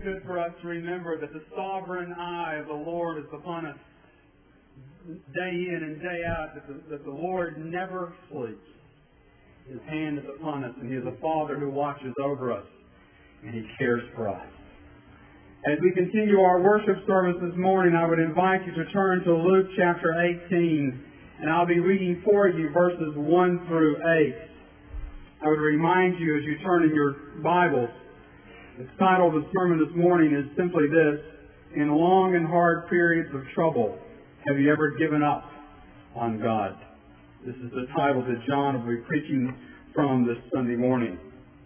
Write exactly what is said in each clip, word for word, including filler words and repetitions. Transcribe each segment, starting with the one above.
good for us to remember that the sovereign eye of the Lord is upon us day in and day out, that the, that the Lord never sleeps. His hand is upon us, and He is a Father who watches over us, and He cares for us. As we continue our worship service this morning, I would invite you to turn to Luke chapter eighteen, and I'll be reading for you verses one through eight. I would remind you as you turn in your Bibles, the title of the sermon this morning is simply this: In long and hard periods of trouble, have you ever given up on God? This is the title that John will be preaching from this Sunday morning.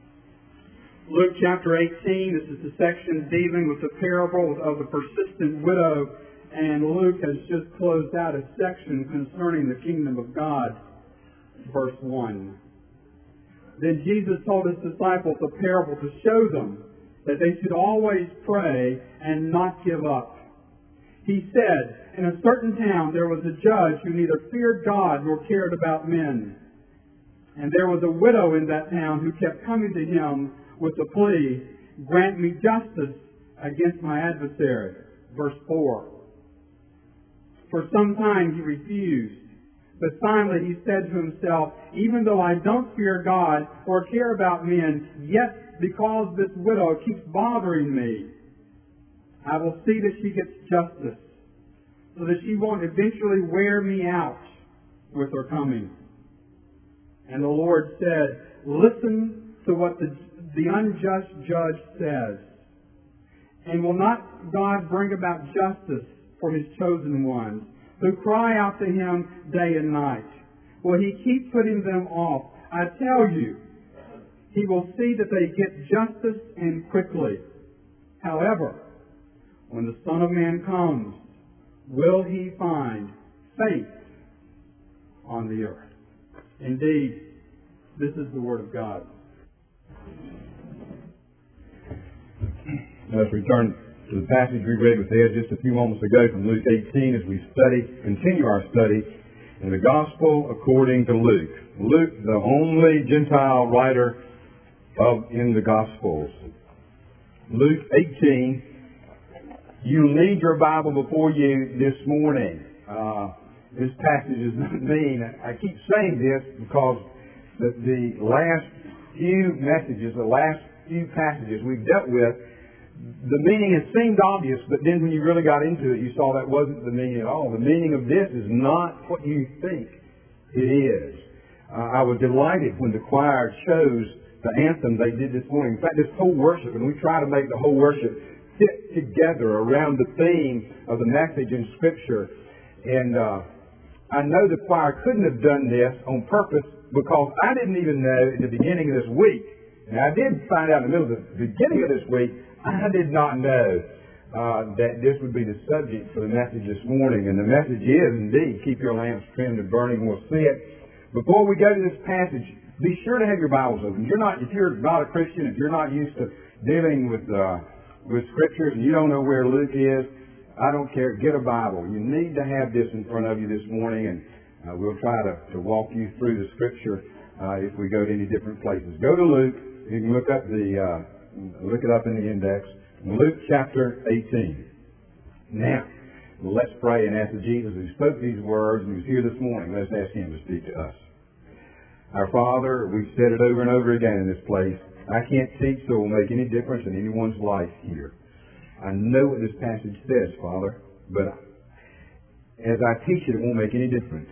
Luke chapter eighteen, this is the section dealing with the parable of the persistent widow, and Luke has just closed out a section concerning the kingdom of God. Verse one. Then Jesus told His disciples a parable to show them that they should always pray and not give up. He said, in a certain town there was a judge who neither feared God nor cared about men. And there was a widow in that town who kept coming to him with the plea, grant me justice against my adversary. Verse four. For some time he refused. But finally he said to himself, even though I don't fear God or care about men, yet because this widow keeps bothering me, I will see that she gets justice, so that she won't eventually wear me out with her coming. And the Lord said, listen to what the, the unjust judge says. And will not God bring about justice for His chosen ones, who cry out to Him day and night? Will He keep putting them off? I tell you, He will see that they get justice and quickly. However, when the Son of Man comes, will He find faith on the earth? Indeed, this is the Word of God. Let's return to the passage we read with Ed just a few moments ago from Luke eighteen as we study, continue our study in the Gospel according to Luke. Luke, the only Gentile writer of in the Gospels. Luke eighteen. You need your Bible before you this morning. Uh, this passage is not mean. I keep saying this because the, the last few messages, the last few passages we've dealt with, the meaning has seemed obvious, but then when you really got into it, you saw that wasn't the meaning at all. The meaning of this is not what you think it is. Uh, I was delighted when the choir chose the anthem they did this morning. In fact, this whole worship, and we try to make the whole worship fit together around the theme of the message in Scripture. And uh, I know the choir couldn't have done this on purpose because I didn't even know in the beginning of this week, and I did find out in the middle of the beginning of this week, I did not know uh, that this would be the subject for the message this morning. And the message is, indeed, keep your lamps trimmed and burning. We'll see it. Before we go to this passage, be sure to have your Bibles open. You're not, if you're not a Christian, if you're not used to dealing with uh, with Scriptures and you don't know where Luke is, I don't care. Get a Bible. You need to have this in front of you this morning, and uh, we'll try to, to walk you through the Scripture uh, if we go to any different places. Go to Luke. You can look up the... Uh, Look it up in the index. Luke chapter eighteen. Now, let's pray and ask Jesus who spoke these words and who's here this morning. Let's ask Him to speak to us. Our Father, we've said it over and over again in this place. I can't teach so it will make any difference in anyone's life here. I know what this passage says, Father, but as I teach it, it won't make any difference.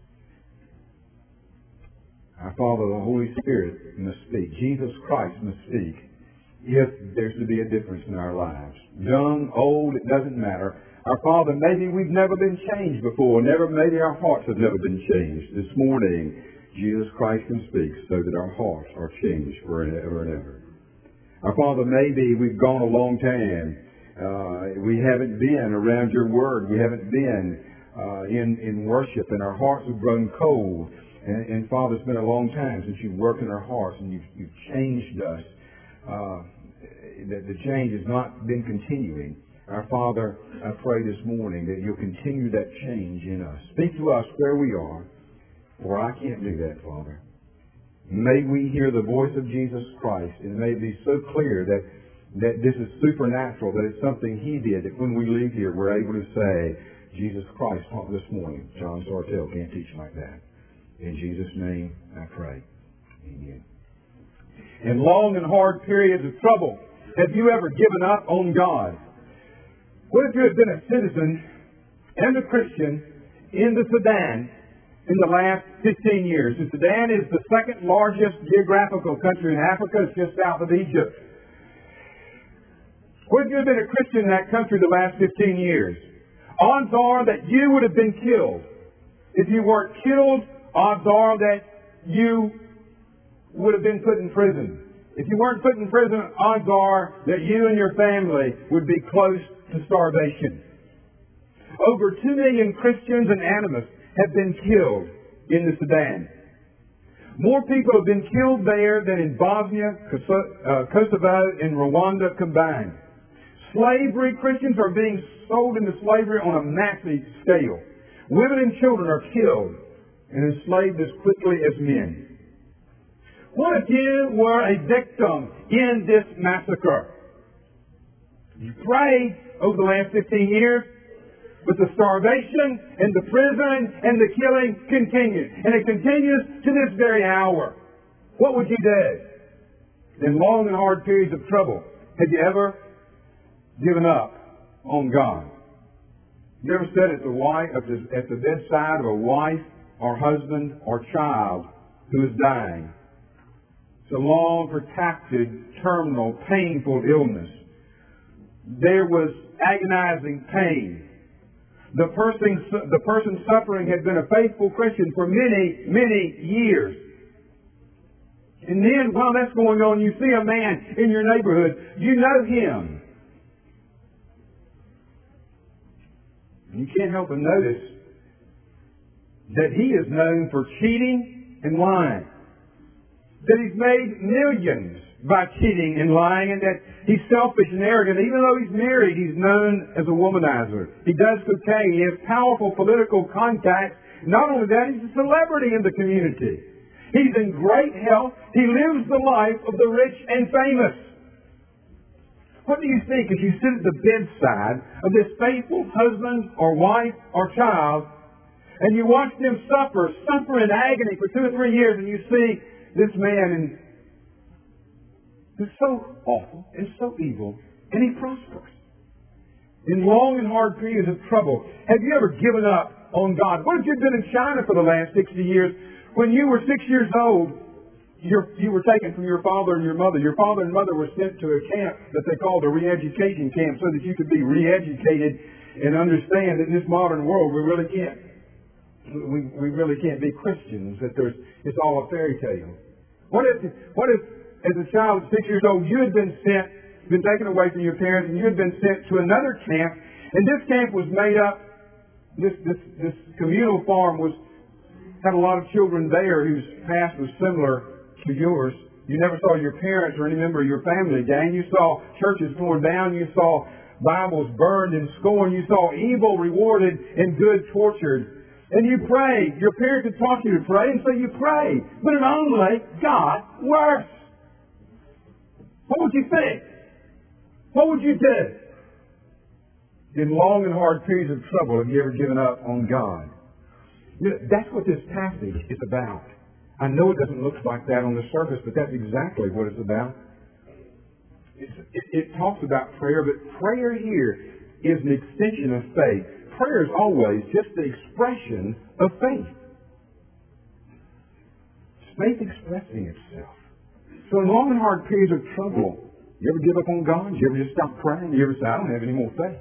Our Father, the Holy Spirit must speak. Jesus Christ must speak. If there's to be a difference in our lives. Young, old, it doesn't matter. Our Father, maybe we've never been changed before. Never, maybe our hearts have never been changed. This morning, Jesus Christ can speak so that our hearts are changed forever and ever. Our Father, maybe we've gone a long time. Uh, we haven't been around your Word. We haven't been uh, in, in worship, and our hearts have grown cold. And, and Father, it's been a long time since you've worked in our hearts and you've, you've changed us. Uh, that the change has not been continuing. Our Father, I pray this morning that you'll continue that change in us. Speak to us where we are, for I can't do that, Father. May we hear the voice of Jesus Christ, and may it be so clear that that this is supernatural, that it's something He did, that when we leave here, we're able to say, Jesus Christ taught this morning. John Sartell can't teach like that. In Jesus' name, I pray. Amen. In long and hard periods of trouble, have you ever given up on God? What if you had been a citizen and a Christian in the Sudan in the last fifteen years? The Sudan is the second largest geographical country in Africa. It's just south of Egypt. What if you had been a Christian in that country the last fifteen years? Odds are that you would have been killed. If you weren't killed, odds are that you would have been put in prison. If you weren't put in prison, odds are that you and your family would be close to starvation. Over two million Christians and animists have been killed in the Sudan. More people have been killed there than in Bosnia, Kosovo, and Rwanda combined. Slavery, Christians are being sold into slavery on a massive scale. Women and children are killed and enslaved as quickly as men. What if you were a victim in this massacre? You prayed over the last fifteen years, but the starvation and the prison and the killing continues. And it continues to this very hour. What would you do? In long and hard periods of trouble, have you ever given up on God? You ever sat at the, wife, at the, at the bedside of a wife or husband or child who is dying? It's a long, protracted, terminal, painful illness. There was agonizing pain. The person, the person suffering had been a faithful Christian for many, many years. And then, while that's going on, you see a man in your neighborhood. You know him. You can't help but notice that he is known for cheating and lying. That he's made millions by cheating and lying, and that he's selfish and arrogant. Even though he's married, he's known as a womanizer. He does cocaine. He has powerful political contacts. Not only that, he's a celebrity in the community. He's in great health. He lives the life of the rich and famous. What do you think as you sit at the bedside of this faithful husband or wife or child, and you watch them suffer, suffer in agony for two or three years, and you see this man and who's so awful and so evil, and he prospers. In long and hard periods of trouble, have you ever given up on God? What if you've been in China for the last sixty years? When you were six years old, you're, you were taken from your father and your mother. Your father and mother were sent to a camp that they called a re-education camp so that you could be re-educated and understand that in this modern world we really can't we, we really can't be Christians, that there's it's all a fairy tale. What if what if as a child at six years old you had been sent, been taken away from your parents, and you had been sent to another camp, and this camp was made up, this this this communal farm was had a lot of children there whose past was similar to yours. You never saw your parents or any member of your family again. You saw churches torn down. You saw Bibles burned and scorned. You saw evil rewarded and good tortured. And you prayed. Your parents had taught you to pray, and so you prayed. But it only got worse. What would you think? What would you do? In long and hard periods of trouble, have you ever given up on God? You know, that's what this passage is about. I know it doesn't look like that on the surface, but that's exactly what it's about. It's, it, it talks about prayer, but prayer here is an extension of faith. Prayer is always just the expression of faith. It's faith expressing itself. So in long and hard periods of trouble, you ever give up on God? You ever just stop praying? You ever say, I don't have any more faith?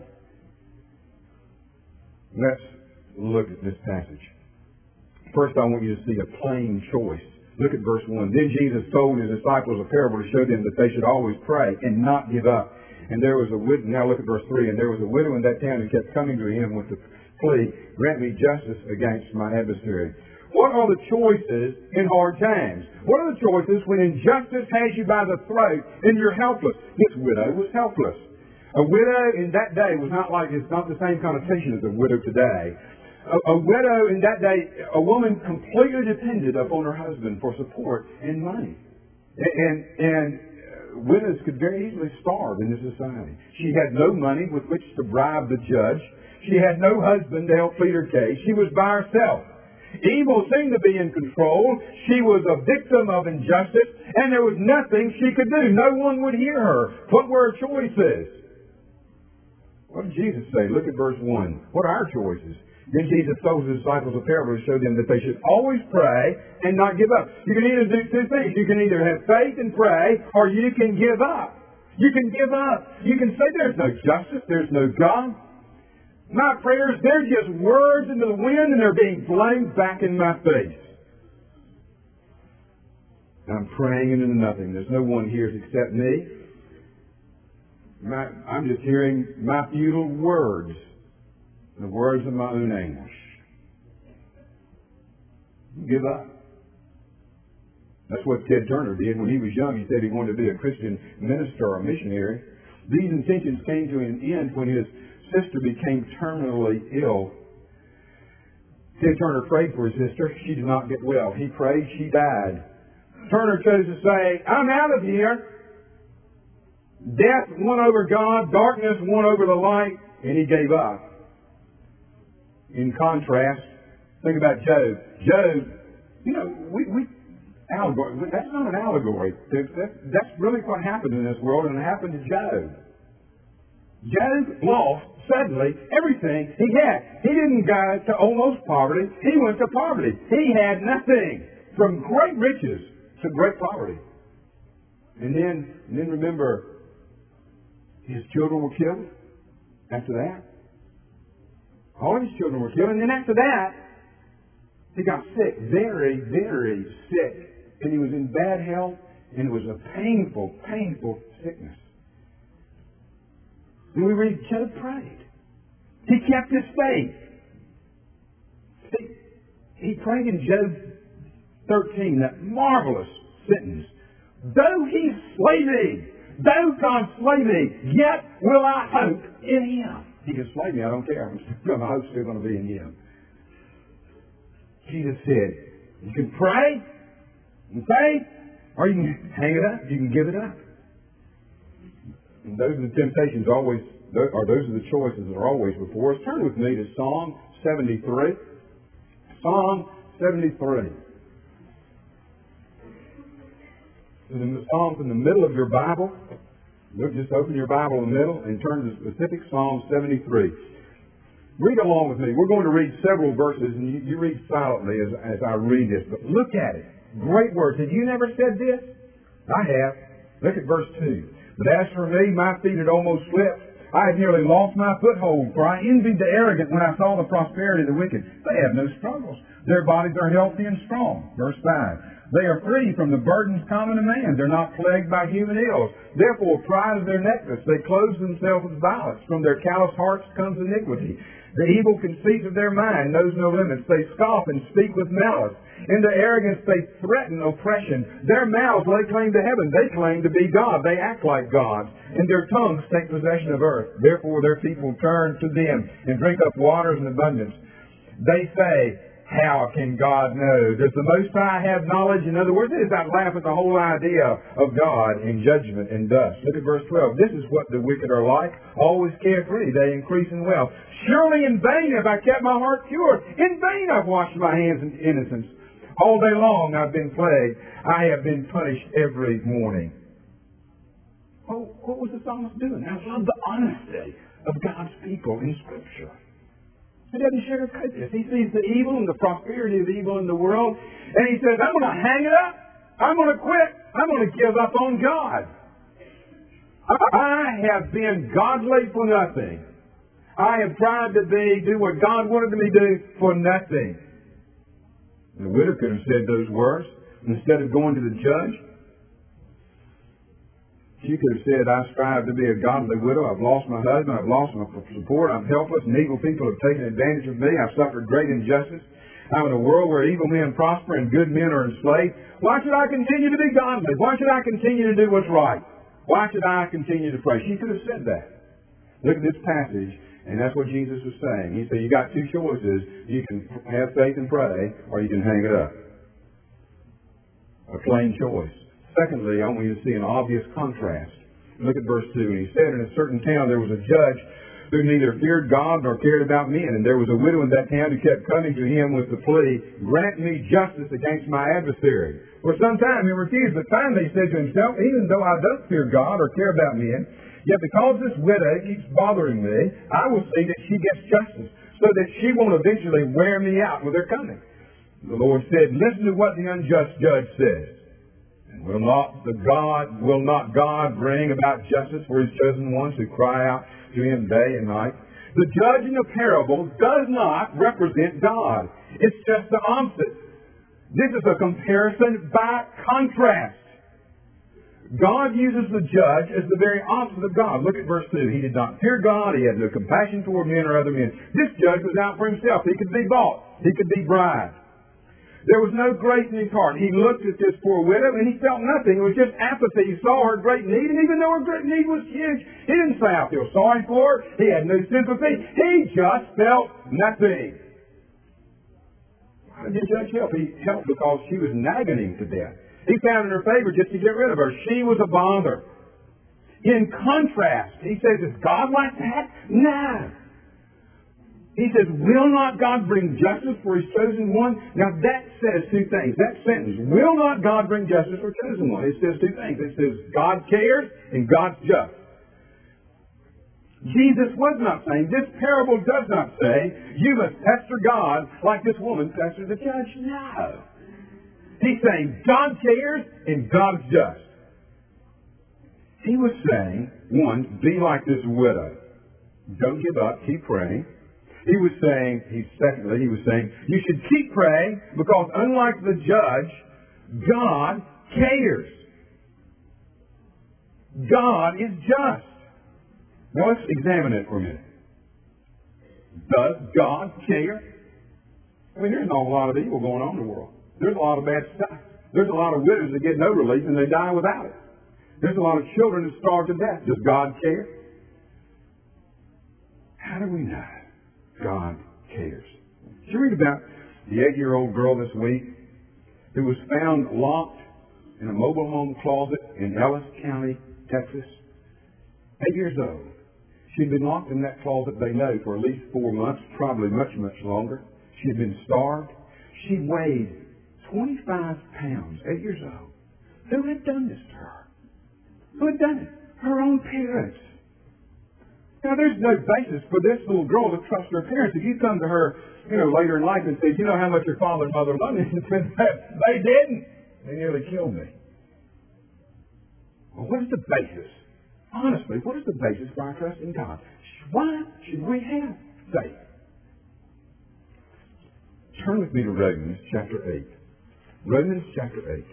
Let's look at this passage. First, I want you to see a plain choice. Look at verse one. Then Jesus told his disciples a parable to show them that they should always pray and not give up. And there was a widow, now look at verse three, and there was a widow in that town who kept coming to him with the plea, grant me justice against my adversary. What are the choices in hard times? What are the choices when injustice has you by the throat and you're helpless? This widow was helpless. A widow in that day was not like, it's not the same connotation as a widow today. A, a widow in that day, a woman completely depended upon her husband for support and money. And, and widows could very easily starve in this society. She had no money with which to bribe the judge. She had no husband to help plead her case. She was by herself. Evil seemed to be in control. She was a victim of injustice, and there was nothing she could do. No one would hear her. What were her choices? What did Jesus say? Look at verse one. What are our choices? Then Jesus told his disciples a parable to show them that they should always pray and not give up. You can either do two things. You can either have faith and pray, or you can give up. You can give up. You can say there's no justice, there's no God. My prayers, they're just words into the wind, and they're being blamed back in my face. I'm praying into nothing. There's no one here except me. My, I'm just hearing my futile words, the words of my own anguish. Give up. That's what Ted Turner did when he was young. He said he wanted to be a Christian minister or a missionary. These intentions came to an end when his sister became terminally ill. Ted Turner prayed for his sister. She did not get well. He prayed. She died. Turner chose to say, I'm out of here. Death won over God. Darkness won over the light. And he gave up. In contrast, think about Job. Job, you know, we, we allegory, that's not an allegory. That's, that's really what happened in this world, and it happened to Job. Job lost, suddenly, everything he had. He didn't go to almost poverty. He went to poverty. He had nothing. From great riches to great poverty. And then, and then remember, his children were killed after that. All his children were killed. And then after that, he got sick. Very, very sick. And he was in bad health. And it was a painful, painful sickness. And we read, Job prayed. He kept his faith. He, he prayed in Job thirteen, that marvelous sentence. Though he slay me, though God slay me, yet will I hope in him. He can slay me, I don't care. My hope's still going to be in him. Jesus said, you can pray and faith, or you can hang it up, you can give it up. And those are the temptations always, or those are the choices that are always before us. Turn with me to Psalm seventy-three. Psalm seventy-three. The Psalm's in the middle of your Bible. Look, just open your Bible in the middle and turn to specific Psalm seventy-three. Read along with me. We're going to read several verses, and you, you read silently as, as I read this. But look at it. Great words. Have you never said this? I have. Look at verse two. But as for me, my feet had almost slipped. I had nearly lost my foothold, for I envied the arrogant when I saw the prosperity of the wicked. They have no struggles. Their bodies are healthy and strong. Verse five. They are free from the burdens common to man. They're not plagued by human ills. Therefore, pride is their necklace. They clothe themselves with violence. From their callous hearts comes iniquity. The evil conceit of their mind knows no limits. They scoff and speak with malice. In their arrogance they threaten oppression. Their mouths lay claim to heaven. They claim to be God. They act like gods. And their tongues take possession of earth. Therefore their people turn to them and drink up waters in abundance. They say, how can God know? Does the Most High have knowledge? In other words, it is I laugh at the whole idea of God in judgment and dust. Look at verse twelve. This is what the wicked are like, always carefree. They increase in wealth. Surely in vain have I kept my heart pure. In vain I've washed my hands in innocence. All day long I've been plagued. I have been punished every morning. Oh, what was the psalmist doing? I love the honesty of God's people in Scripture. He doesn't sugarcoat this. He sees the evil and the prosperity of evil in the world, and he says, I'm going to hang it up. I'm going to quit. I'm going to give up on God. I have been godly for nothing. I have tried to be, do what God wanted me to do for nothing. And the widow could have said those words instead of going to the judge. She could have said, I strive to be a godly widow. I've lost my husband. I've lost my support. I'm helpless, and evil people have taken advantage of me. I've suffered great injustice. I'm in a world where evil men prosper and good men are enslaved. Why should I continue to be godly? Why should I continue to do what's right? Why should I continue to pray? She could have said that. Look at this passage, and that's what Jesus was saying. He said, you got two choices. You can have faith and pray, or you can hang it up. A plain choice. Secondly, I want you to see an obvious contrast. Look at verse two. And he said, in a certain town there was a judge who neither feared God nor cared about men. And there was a widow in that town who kept coming to him with the plea, grant me justice against my adversary. For some time he refused, but finally he said to himself, even though I don't fear God or care about men, yet because this widow keeps bothering me, I will see that she gets justice, so that she won't eventually wear me out with her coming. The Lord said, listen to what the unjust judge says. And will not the God, will not God bring about justice for his chosen ones who cry out to him day and night? The judge in the parable does not represent God. It's just the opposite. This is a comparison by contrast. God uses the judge as the very opposite of God. Look at verse two. He did not fear God. He had no compassion toward men or other men. This judge was out for himself. He could be bought. He could be bribed. There was no grace in his heart. He looked at this poor widow and he felt nothing. It was just apathy. He saw her great need, and even though her great need was huge, he didn't say, I feel sorry for her. He had no sympathy. He just felt nothing. Why did the judge help? He helped because she was nagging him to death. He found in her favor just to get rid of her. She was a bother. In contrast, he says, is God like that? No. He says, will not God bring justice for his chosen one? Now that says two things. That sentence, will not God bring justice for his chosen one? It says two things. It says God cares and God's just. Jesus was not saying, this parable does not say, you must pester God like this woman pestered the judge. No. He's saying God cares and God's just. He was saying, one, be like this widow. Don't give up. Keep praying. He was saying, he secondly, he was saying, you should keep praying because unlike the judge, God cares. God is just. Now let's examine it for a minute. Does God care? I mean, there's not a lot of evil going on in the world. There's a lot of bad stuff. There's a lot of widows that get no relief and they die without it. There's a lot of children that starve to death. Does God care? How do we know God cares? Did you read about the eight-year-old girl this week who was found locked in a mobile home closet in Ellis County, Texas? Eight years old. She'd been locked in that closet, they know, for at least four months, probably much, much longer. She had been starved. She weighed twenty-five pounds, eight years old. Who had done this to her? Who had done it? Her own parents. Now, there's no basis for this little girl to trust her parents. If you come to her, you know, later in life and say, you know how much your father and mother loved me? And said, they didn't. They nearly killed me. Well, what is the basis? Honestly, what is the basis for our trust in God? Why should we have faith? Turn with me to Romans chapter eight. Romans chapter eight.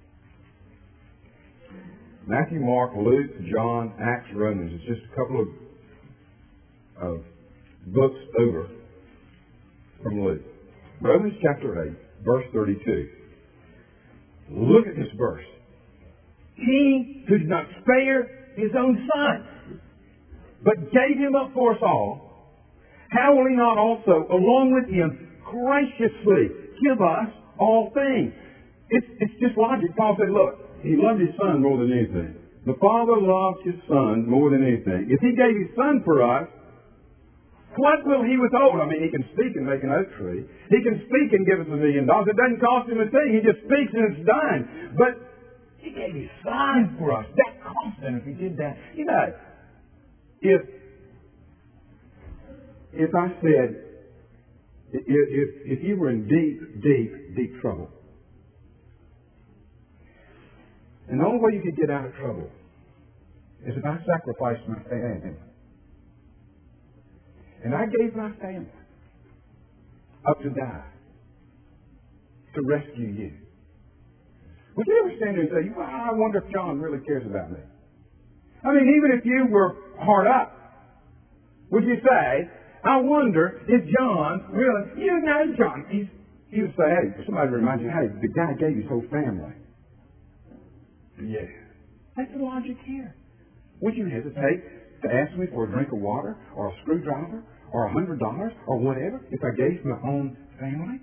Matthew, Mark, Luke, John, Acts, Romans. It's just a couple of of books over from Luke. Romans chapter eight, verse thirty-two. Look at this verse. He who did not spare his own son, but gave him up for us all, how will he not also, along with him, graciously give us all things? It's, it's just logic. Paul said, look, he loved his son more than anything. The Father loved his son more than anything. If he gave his son for us, what will he withhold? I mean, he can speak and make an oak tree. He can speak and give us a million dollars. It doesn't cost him a thing. He just speaks and it's done. But he gave his son for us. That cost him if he did that. You know, if if I said, if, if, if you were in deep, deep, deep trouble, and the only way you could get out of trouble is if I sacrificed my family. And I gave my family up to die to rescue you. Would you ever stand there and say, well, I wonder if John really cares about me? I mean, even if you were hard up, would you say, I wonder if John really, you know, John, he's, he would say, hey, somebody remind you, hey, the guy gave his whole family. Yeah. That's the logic here. Would you hesitate to ask me for a drink of water or a screwdriver or a hundred dollars or whatever if I gave my own family?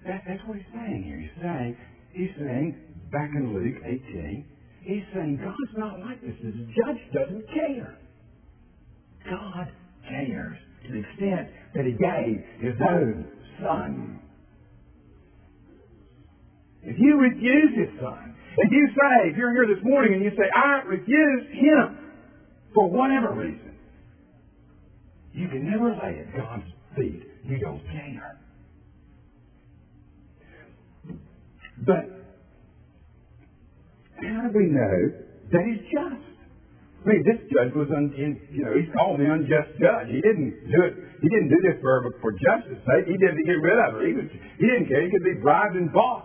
That, that's what he's saying here. He's saying, he's saying, back in Luke eighteen, he's saying God's not like this. The judge doesn't care. God cares to the extent that he gave his own Son. If you refuse his Son, if you say, if you're here this morning and you say, I refuse him for whatever reason, you can never lay at God's feet. You don't care. But how do we know that he's just? I mean, this judge was, un, you know, he's called the unjust judge. He didn't do it. He didn't do this for for justice' sake. He did it to get rid of her. He was. He didn't care. He could be bribed and bought.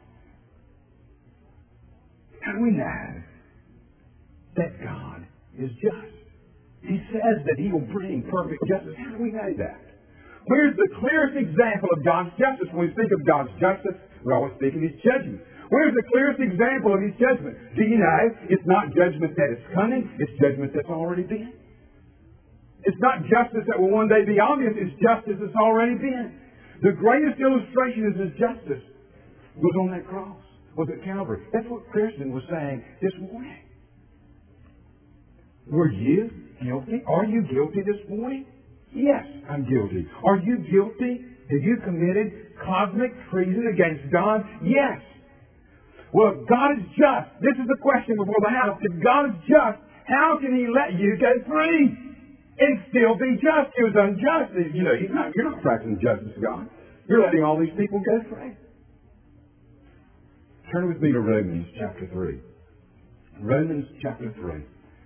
How do we know that God is just? He says that he will bring perfect justice. How do we know that? Where's the clearest example of God's justice? When we speak of God's justice, we always speak of his judgment. Where's the clearest example of his judgment? Do you know it's not judgment that is coming, it's judgment that's already been. It's not justice that will one day be obvious, it's justice that's already been. The greatest illustration of his justice was on that cross, was at Calvary. That's what Kirsten was saying this morning. Were you guilty? Are you guilty this morning? Yes, I'm guilty. Are you guilty? Have you committed cosmic treason against God? Yes. Well, if God is just, this is the question before the house. If God is just, how can he let you go free and still be just? He was unjust. You know, he's not, you're not practicing justice to God. You're letting all these people go free. Turn with me to Romans chapter three. Romans chapter three.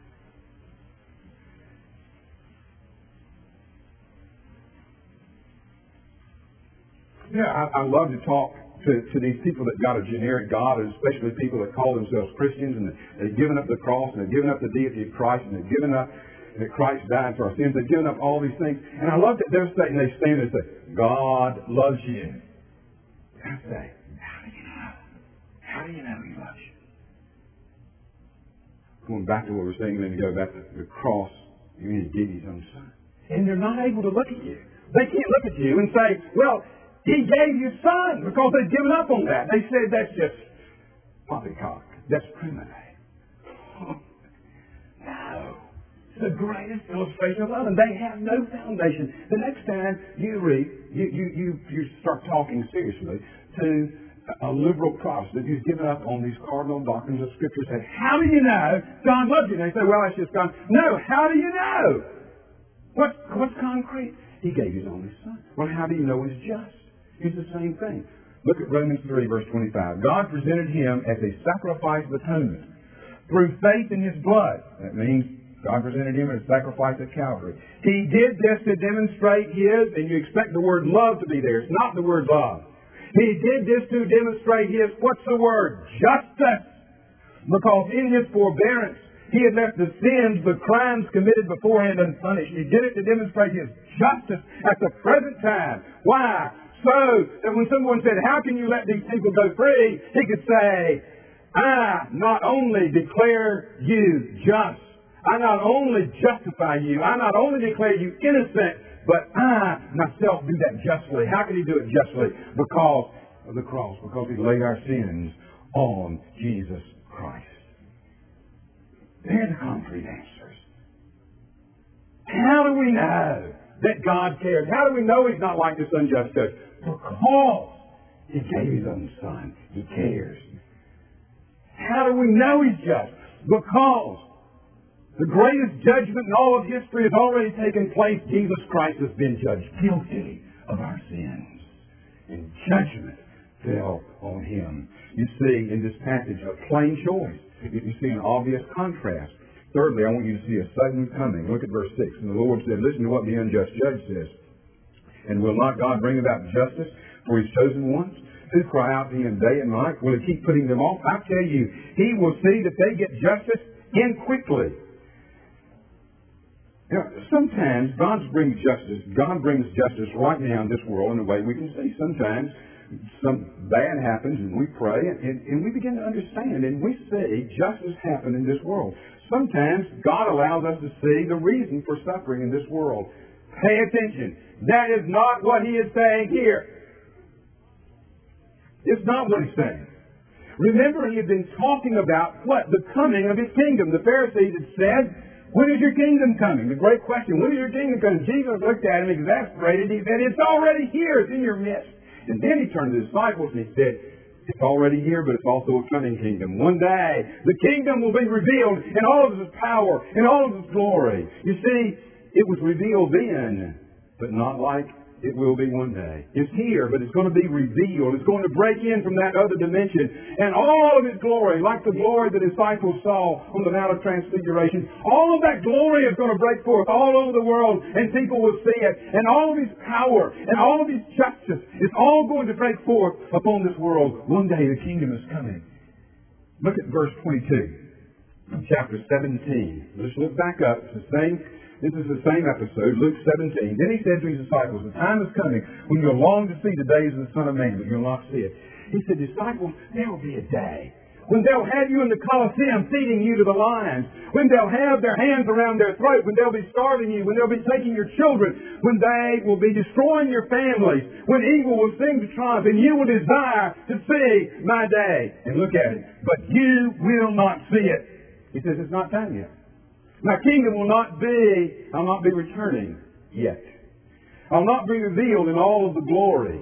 Yeah, I, I love to talk to, to these people that got a generic God, and especially people that call themselves Christians, and they've given up the cross, and they've given up the deity of Christ, and they've given up that Christ died for our sins. They've given up all these things. And I love that they're saying, they stand there and say, God loves you. And I say, how do you know? How do you know he loves you? Going back to what we were saying a minute ago about the, the cross, you need to give his own Son. And they're not able to look at you. They can't look at you and say, well, he gave you Son, because they've given up on that. They said that's just poppycock. That's primitive. Oh, no. It's the greatest illustration of love, and they have no foundation. The next time you read, you, you, you, you start talking seriously to a liberal Protestant who's given up on these cardinal doctrines of Scripture, say, how do you know God loves you? And they say, well, that's just God. No, how do you know? What, what's concrete? He gave his only Son. Well, how do you know he's just? It's the same thing. Look at Romans three, verse twenty-five. God presented him as a sacrifice of atonement through faith in his blood. That means God presented him as a sacrifice at Calvary. He did this to demonstrate his, and you expect the word love to be there. It's not the word love. He did this to demonstrate his, what's the word? Justice. Because in his forbearance, he had left the sins, the crimes committed beforehand unpunished. He did it to demonstrate his justice at the present time. Why? So that when someone said, how can you let these people go free? He could say, I not only declare you just, I not only justify you, I not only declare you innocent, but I myself do that justly. How can he do it justly? Because of the cross, because he laid our sins on Jesus Christ. They're the concrete answers. How do we know that God cares? How do we know he's not like this unjust judge? Because he gave his own Son. He cares. How do we know he's just? Because the greatest judgment in all of history has already taken place. Jesus Christ has been judged guilty of our sins. And judgment fell on him. You see in this passage a plain choice. You see an obvious contrast. Thirdly, I want you to see a sudden coming. Look at verse six. And the Lord said, listen to what the unjust judge says. And will not God bring about justice for his chosen ones, who cry out to him day and night? Will he keep putting them off? I tell you, he will see that they get justice in quickly. Now, sometimes God brings justice. God brings justice right now in this world in a way we can see. Sometimes some bad happens and we pray and, and, and we begin to understand and we see justice happen in this world. Sometimes God allows us to see the reason for suffering in this world. Pay attention. That is not what he is saying here. It's not what he's saying. Remember, he had been talking about what? The coming of his kingdom. The Pharisees had said, when is your kingdom coming? The great question, when is your kingdom coming? Jesus looked at him exasperated. He said, it's already here. It's in your midst. And then he turned to the disciples and he said, it's already here, but it's also a coming kingdom. One day, the kingdom will be revealed in all of its power, in all of its glory. You see, it was revealed then, but not like it will be one day. It's here, but it's going to be revealed. It's going to break in from that other dimension. And all of its glory, like the glory the disciples saw on the Mount of Transfiguration, all of that glory is going to break forth all over the world, and people will see it. And all of His power, and all of His justice is all going to break forth upon this world. One day the kingdom is coming. Look at verse twenty-two of chapter seventeen. Let's look back up. It's the same. This is the same episode, Luke seventeen. Then he said to his disciples, the time is coming when you'll long to see the days of the Son of Man, but you'll not see it. He said, disciples, there will be a day when they'll have you in the Colosseum feeding you to the lions, when they'll have their hands around their throat, when they'll be starving you, when they'll be taking your children, when they will be destroying your families, when evil will sing to triumph, and you will desire to see my day. And look at it. But you will not see it. He says, it's not time yet. My kingdom will not be, I'll not be returning yet. I'll not be revealed in all of the glory.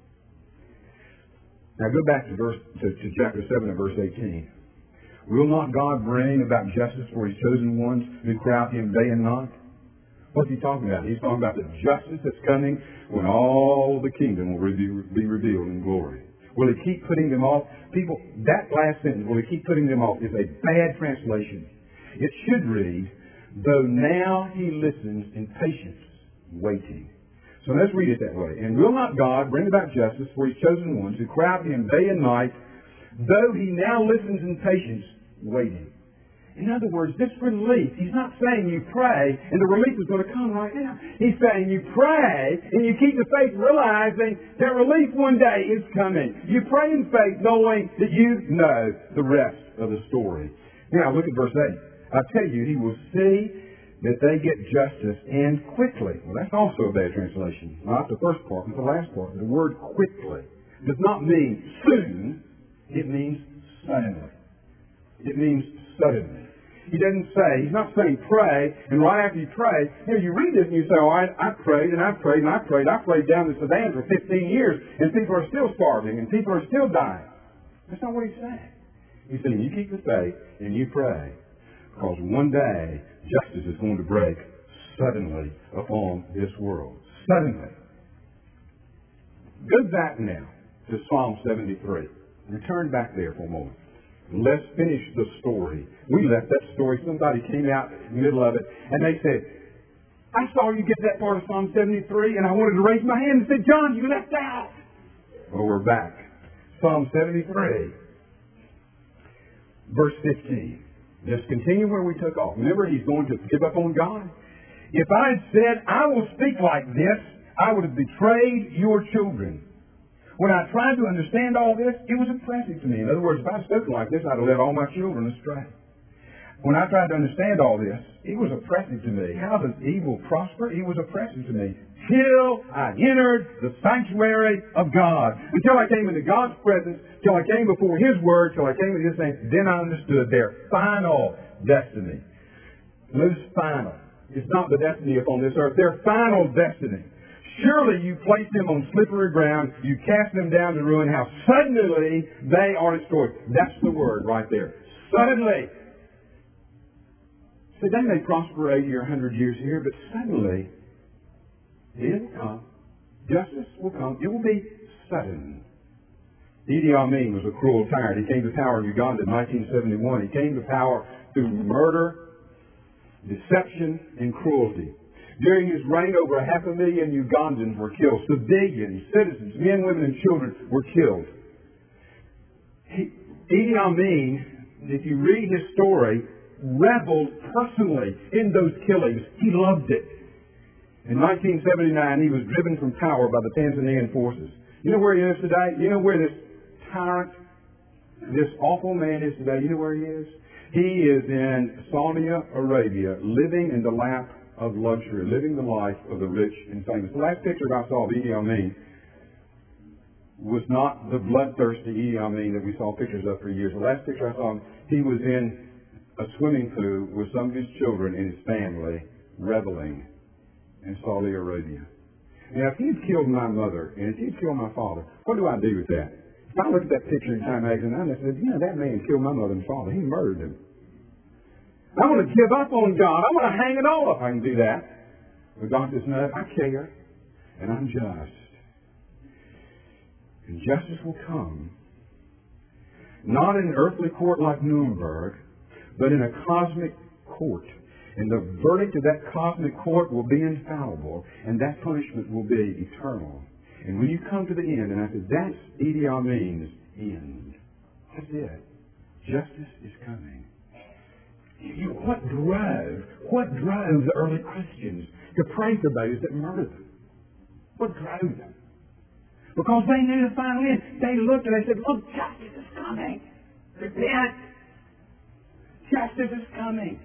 Now go back to verse to, to chapter seven and verse eighteen. Will not God bring about justice for His chosen ones who cry out to Him day and night? What's He talking about? He's talking about the justice that's coming when all the kingdom will be, be revealed in glory. Will He keep putting them off? People, that last sentence, will He keep putting them off, is a bad translation. It should read, though now He listens in patience, waiting. So let's read it that way. And will not God bring about justice for His chosen ones who cry out to Him day and night, though He now listens in patience, waiting? In other words, this relief, He's not saying you pray and the relief is going to come right now. He's saying you pray and you keep the faith realizing that relief one day is coming. You pray in faith knowing that you know the rest of the story. Now look at verse eight. I tell you, He will see that they get justice and quickly. Well, that's also a bad translation. Not the first part, but the last part. The word quickly does not mean soon. It means suddenly. It means suddenly. He doesn't say, He's not saying pray, and right after you pray, you know, you read this and you say, oh, I, I prayed and I prayed and I prayed. I prayed down the Sudan for fifteen years, and people are still starving and people are still dying. That's not what He's saying. He's saying, you keep the faith and you pray. Because one day, justice is going to break suddenly upon this world. Suddenly. Go back now to Psalm seventy-three. Return back there for a moment. Let's finish the story. We left that story. Somebody came out in the middle of it, and they said, I saw you get that part of Psalm seventy-three, and I wanted to raise my hand and say, John, you left out. Well, we're back. Psalm seventy-three, verse fifteen. Just continue where we took off. Remember, he's going to give up on God. If I had said, I will speak like this, I would have betrayed your children. When I tried to understand all this, it was oppressive to me. In other words, if I had spoken like this, I'd have led all my children astray. When I tried to understand all this, it was oppressive to me. How does evil prosper? It was oppressive to me. Till I entered the sanctuary of God. Until I came into God's presence, till I came before His Word, till I came into His name, then I understood their final destiny. Notice final. It's not the destiny upon this earth. Their final destiny. Surely you place them on slippery ground. You cast them down to ruin. How suddenly they are destroyed. That's the word right there. Suddenly. So they may prosper eighty or a hundred years here, but suddenly it will come. Justice will come. It will be sudden. Idi Amin was a cruel tyrant. He came to power in Uganda in nineteen seventy-one. He came to power through murder, deception, and cruelty. During his reign, over a half a million Ugandans were killed. Civilians, citizens, men, women, and children were killed. He, Idi Amin, if you read his story, reveled personally in those killings. He loved it. In nineteen seventy-nine, he was driven from power by the Tanzanian forces. You know where he is today? You know where this tyrant, this awful man is today? You know where he is? He is in Saudi Arabia, living in the lap of luxury, living the life of the rich and famous. The last picture I saw of Idi Amin was not the bloodthirsty Idi Amin that we saw pictures of for years. The last picture I saw him, he was in a swimming pool with some of his children and his family reveling in Saudi Arabia. Now, if he'd killed my mother and if he'd killed my father, what do I do with that? If I look at that picture in Time magazine and I said, you know, that man killed my mother and father. He murdered them. I want to give up on God. I want to hang it all up. I can do that. But God says, no, I care and I'm just. And justice will come, not in an earthly court like Nuremberg, but in a cosmic court. And the verdict of that cosmic court will be infallible, and that punishment will be eternal. And when you come to the end, and I said, that's Idi Amin's end. That's it. Justice is coming. You know, what drove, what drove the early Christians to pray for those that murdered them? What drove them? Because they knew the final end. They looked and they said, look, justice is coming. Repent. Justice is coming.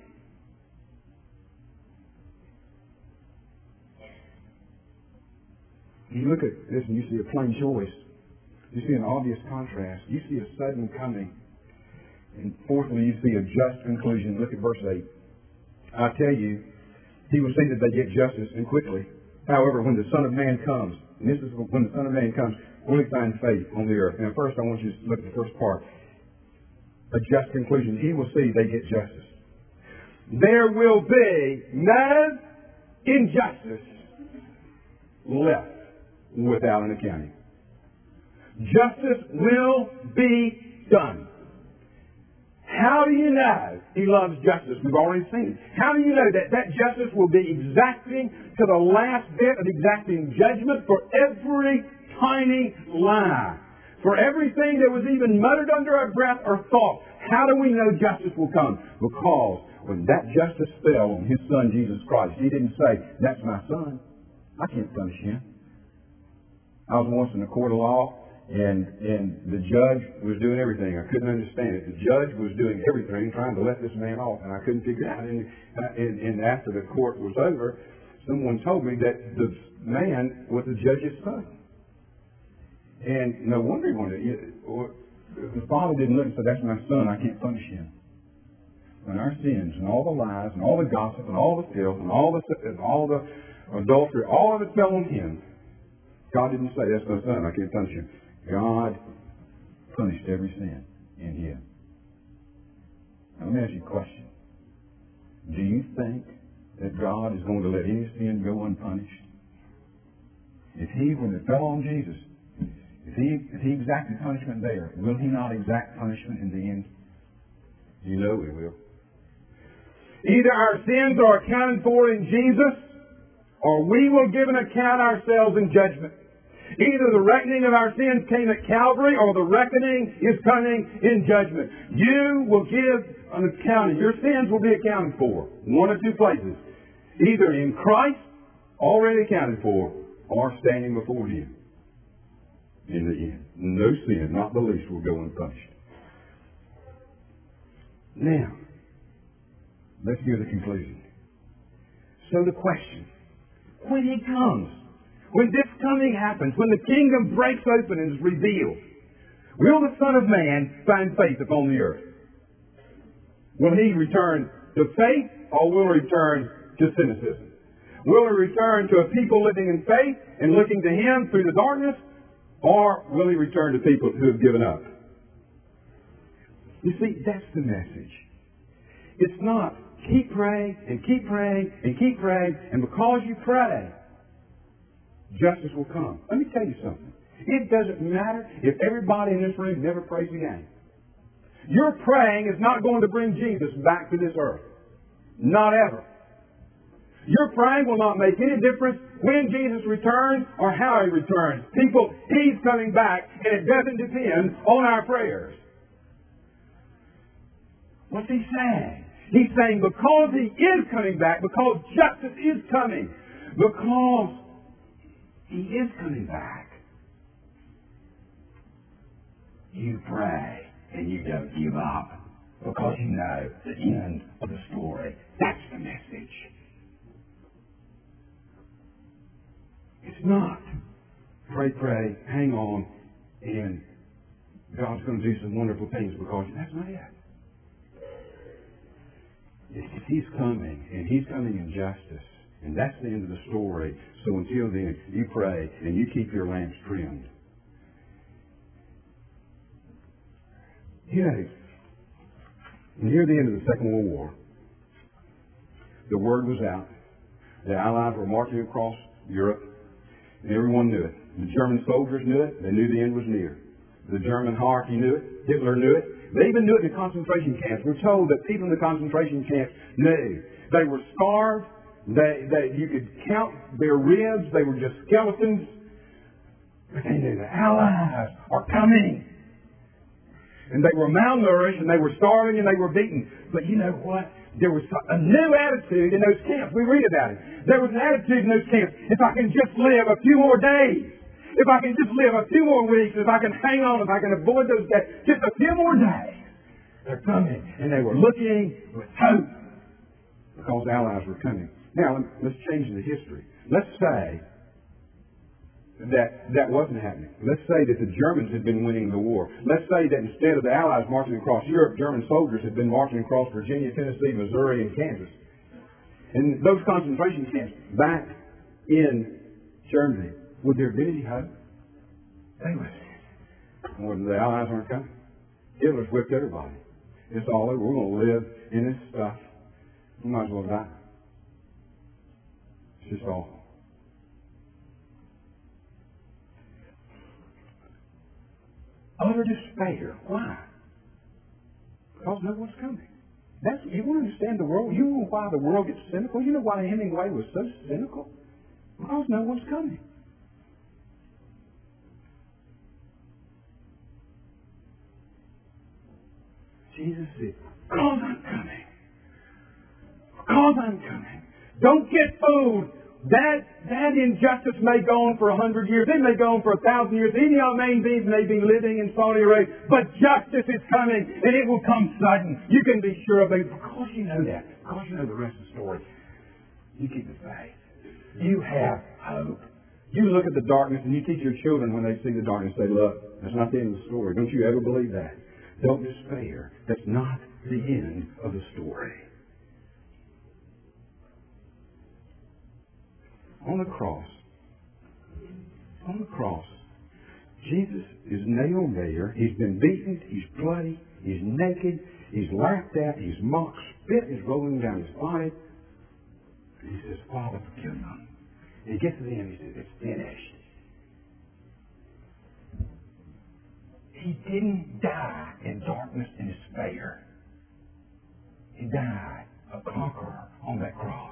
You look at this and you see a plain choice. You see an obvious contrast. You see a sudden coming. And fourthly, you see a just conclusion. Look at verse eight. I tell you, he will see that they get justice and quickly. However, when the Son of Man comes, and this is when the Son of Man comes, will he find faith on the earth? Now, first, I want you to look at the first part. A just conclusion. He will see they get justice. There will be no injustice left without an accounting. Justice will be done. How do you know he loves justice? We've already seen it. How do you know that that justice will be exacting to the last bit of exacting judgment for every tiny lie? For everything that was even muttered under our breath or thought? How do we know justice will come? Because when that justice fell on his Son, Jesus Christ, he didn't say, that's my son. I can't punish him. I was once in a court of law, and and the judge was doing everything. I couldn't understand it. The judge was doing everything, trying to let this man off, and I couldn't figure it out. And, and, and after the court was over, someone told me that the man was the judge's son. And no wonder he wanted it. The father didn't look and say, that's my son, I can't punish him. When our sins and all the lies and all the gossip and all the filth and all the and all the adultery, all of it fell on him. God didn't say, that's my son, I can't punish him. God punished every sin in him. Now, let me ask you a question. Do you think that God is going to let any sin go unpunished? If he, when it fell on Jesus, if he, if he exacted punishment there, will he not exact punishment in the end? You know he will. Either our sins are accounted for in Jesus, or we will give an account ourselves in judgment. Either the reckoning of our sins came at Calvary, or the reckoning is coming in judgment. You will give an accounting. Your sins will be accounted for. One of two places. Either in Christ, already accounted for, or standing before him. In the end. No sin, not the least, will go unpunished. Now, let's hear the conclusion. So the question, when he comes, when this coming happens, when the kingdom breaks open and is revealed, will the Son of Man find faith upon the earth? Will he return to faith, or will he return to cynicism? Will he return to a people living in faith and looking to him through the darkness, or will he return to people who have given up? You see, that's the message. It's not keep praying and keep praying and keep praying, and because you pray, justice will come. Let me tell you something. It doesn't matter if everybody in this room never prays again. Your praying is not going to bring Jesus back to this earth. Not ever. Your praying will not make any difference when Jesus returns or how he returns. People, he's coming back, and it doesn't depend on our prayers. What's he saying? He's saying because he is coming back, because justice is coming, because he is coming back, you pray and you don't give up because you know the end of the story. That's the message. It's not pray, pray, hang on, And God's going to do some wonderful things because that's not it. He's coming, and He's coming in justice. And that's the end of the story. So until then, you pray and you keep your lamps trimmed. You know, near the end of the Second World War, the word was out. The Allies were marching across Europe, and everyone knew it. The German soldiers knew it. They knew the end was near. The German hierarchy knew it. Hitler knew it. They even knew it in the concentration camps. We're told that people in the concentration camps knew. They were starved. They, they, you could count their ribs. They were just skeletons. But they knew the Allies are coming. And they were malnourished, and they were starving, and they were beaten. But you know what? There was a new attitude in those camps. We read about it. There was an attitude in those camps. If I can just live a few more days, if I can just live a few more weeks, if I can hang on, if I can avoid those days, just a few more days, they're coming. And they were looking with hope because the Allies were coming. Now, let's change the history. Let's say that that wasn't happening. Let's say that the Germans had been winning the war. Let's say that instead of the Allies marching across Europe, German soldiers had been marching across Virginia, Tennessee, Missouri, and Kansas. And those concentration camps back in Germany, would there have been any hope? They would. More than the Allies aren't coming. Hitler's whipped everybody. It's all over. We're going to live in this stuff. We might as well die. It's just awful. Utter despair. Why? Because no one's coming. That's, you want to understand the world? You know why the world gets cynical? You know why Hemingway was so cynical? Because no one's coming. Jesus said, because I'm coming. Because I'm coming. Don't get fooled. That that injustice may go on for a hundred years. It may go on for a thousand years. Any of may be, may be living in Saudi Arabia. But justice is coming, and it will come sudden. You can be sure of it. Because you know that. Because you know the rest of the story. You keep the faith. You have hope. You look at the darkness, and you teach your children when they see the darkness, say, look, that's not the end of the story. Don't you ever believe that. Don't despair. That's not the end of the story. On the cross, on the cross, Jesus is nailed there. He's been beaten. He's bloody. He's naked. He's laughed at. He's mocked. Spit is rolling down his body. And he says, Father, forgive them. And he gets to the end. He says, it's finished. He didn't die in darkness and despair. He died a conqueror on that cross.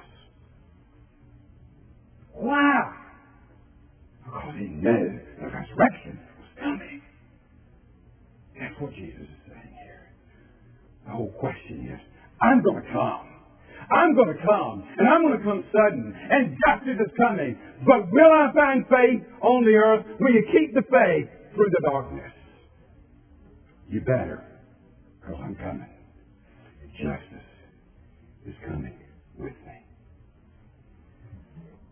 Why? Because he knew the resurrection was coming. That's what Jesus is saying here. The whole question is, I'm going to come. I'm going to come. And I'm going to come sudden. And justice is coming. But will I find faith on the earth? Will you keep the faith through the darkness? You better. Because I'm coming. Justice is coming with me.